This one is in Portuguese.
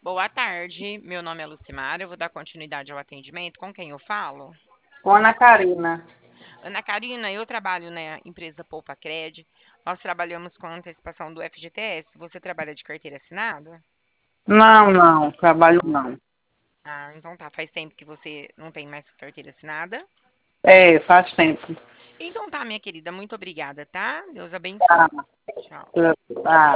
Boa tarde, meu nome é Lucimara, eu vou dar continuidade ao atendimento. Com quem eu falo? Com Ana Karina. Ana Karina, eu trabalho na empresa Poupa Cred. Nós trabalhamos com antecipação do FGTS. Você trabalha de carteira assinada? Não, não, trabalho não. Ah, então tá. Faz tempo que você não tem mais carteira assinada? É, faz tempo. Então tá, minha querida. Muito obrigada, tá? Deus Tá, abençoe. Tchau. tá.